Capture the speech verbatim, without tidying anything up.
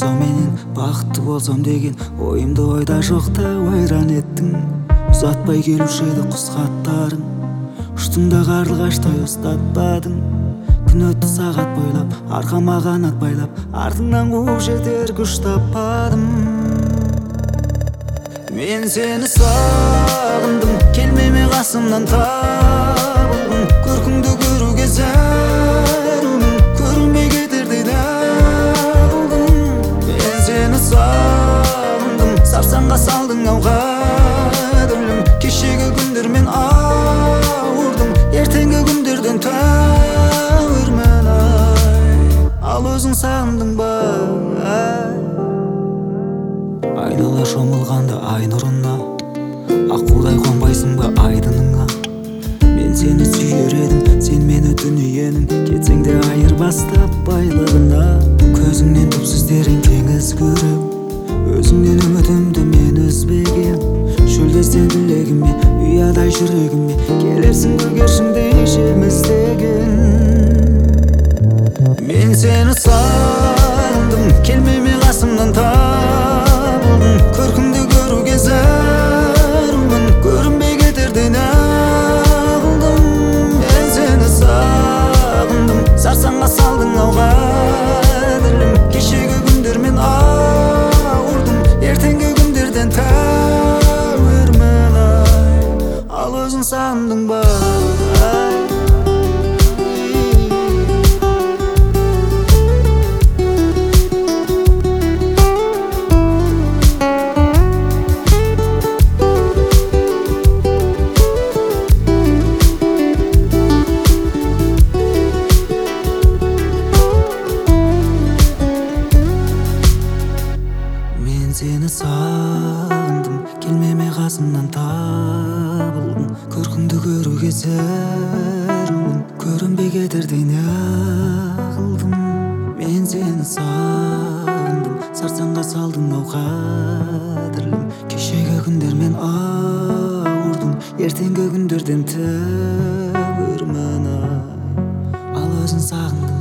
болсом менен бақытты болсом деген ойымды ойда жоқта ойран еттің. Ұзатпай келуші еді құс хаттарың, ұштың да қарлығаштай ұстатпадың. Күн өтті сағат бойлап, арқама қанат байлап, артыңнан қуып жетер күш таппадым. Мен сені сағындым, келмеме қасымнан табылдым. Көркіңді көруге зәрумін, көрінбей кетердей дағылдым. Мен сені сағындым, сарсаңға салдың ау қадірлім. Кешегі күндермен ауырдым, ертеңгі күндерден тәуірмін ай. Ал өзің сағындың ба ай? Айнала шомылғанда ай нұрына, аққудай қонбайсың ба айдыныңа? Мен сені сүйер едім, сен мені дүниенің, кетсең де айырбастап байлығына. Көзіңнен түпсіз терең теңіз көрем, өзіңнен үмітімді мен үзбегем. Шөлдесте тілегіме, ұядай жүрегіме, келерсің көгершіндей жем іздеген. Мен сені сағындым, келмеме қасымнан табылдым. Көркіңді көруге зәрумін, көрінбей кетердей нағылдым. Мен сені сағындым, сарсаңға салдың ау қадірлім. Кешегі күндермен ауырдым, ертеңгі күндерден тәуірмін ай. Ал өзің сағындың ба ай? Сені сағындым, келмеме қасымнан табылдым. Көркіңді көруге зәрумін, көрінбей кетердей неғылдым. Мен сені сағындым, сарсаңға салдың ау қадірлім. Кешегі күндермен ауырдым, ертеңгі күндерден тәуірмін ай. Ал өзің сағындың